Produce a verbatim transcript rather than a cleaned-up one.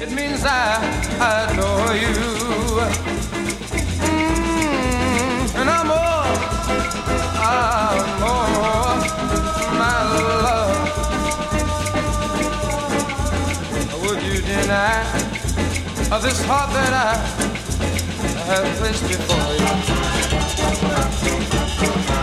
It means I adore you. Mm, and I'm more, I'm more, my love. Would you deny of this heart that I have placed before you?